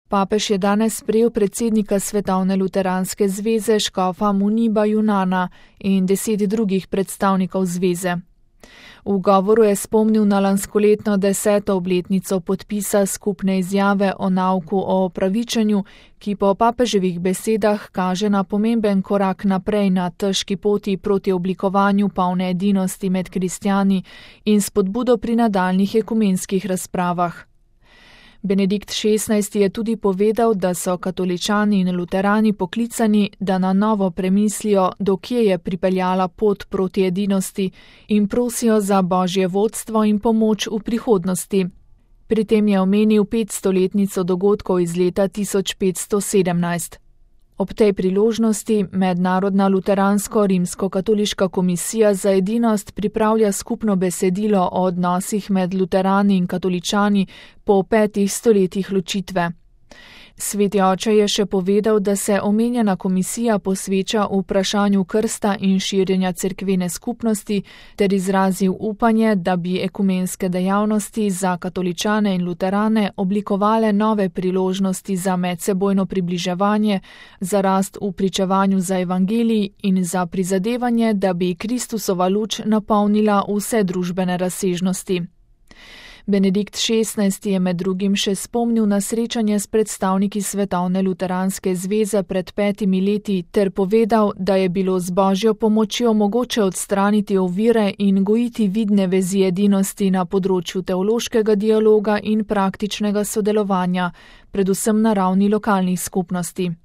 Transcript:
Papež je danes sprejel predsednika Svetovne luteranske zveze škofa Muniba Junana in 10 drugih predstavnikov zveze. V govoru je spomnil na lanskoletno 10. obletnico podpisa skupne izjave o nauku o opravičenju, ki po papeževih besedah kaže na pomemben korak naprej na težki poti proti oblikovanju polne edinosti med kristjani in spodbudo pri nadaljnjih ekumenskih razpravah. Benedikt XVI je tudi povedal, da so katoličani in luterani poklicani, da na novo premislijo, do kje je pripeljala pot proti edinosti in prosijo za božje vodstvo in pomoč v prihodnosti. Pri tem je omenil 500-letnico dogodkov iz leta 1517. Ob tej priložnosti Mednarodna luteransko-rimsko-katoliška komisija za edinost pripravlja skupno besedilo o odnosih med luterani in katoličani po 5 stoletjih ločitve. Sveti oče je še povedal, da se omenjena komisija posveča vprašanju krsta in širjenja cerkvene skupnosti ter izrazil upanje, da bi ekumenske dejavnosti za katoličane in luterane oblikovale nove priložnosti za medsebojno približevanje, za rast v pričevanju za evangelij in za prizadevanje, da bi Kristusova luč napolnila vse družbene razsežnosti. Benedikt XVI je med drugim še spomnil na srečanje s predstavniki Svetovne luteranske zveze pred 5 leti ter povedal, da je bilo z božjo pomočjo mogoče odstraniti ovire in gojiti vidne vezi edinosti na področju teološkega dialoga in praktičnega sodelovanja, predvsem na ravni lokalnih skupnosti.